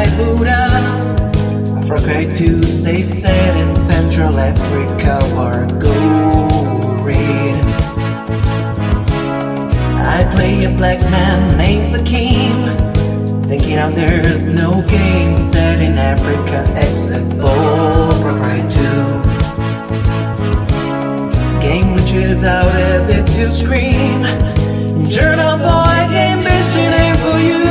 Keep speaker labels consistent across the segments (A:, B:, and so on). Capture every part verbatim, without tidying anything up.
A: like Buddha. For great to safe set in Central Africa war gold. I play a black man named Zakim, thinking out there's no game set in Africa except for right two. Game which is out as if to scream, Journal boy, game mission ain't for you.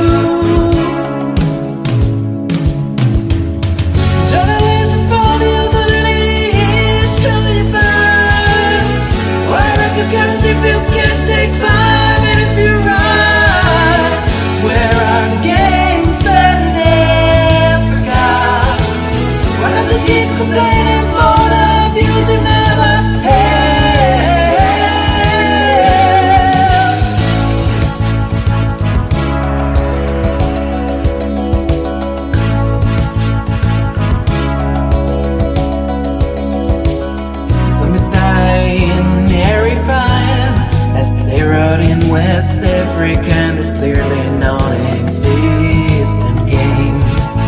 A: Journalism for the authorities, show you burn. Why not you guys if you can't take five minutes to ride? Where are the games set in Africa? Why not just keep complaining for the views you never had? In West Africa, and this clearly non-existent game.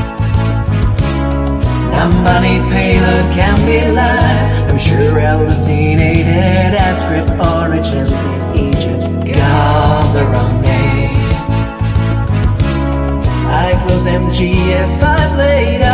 A: Nambani payload can be live. I'm sure hallucinated as script origins in Egypt got the wrong name. I close M G S five later.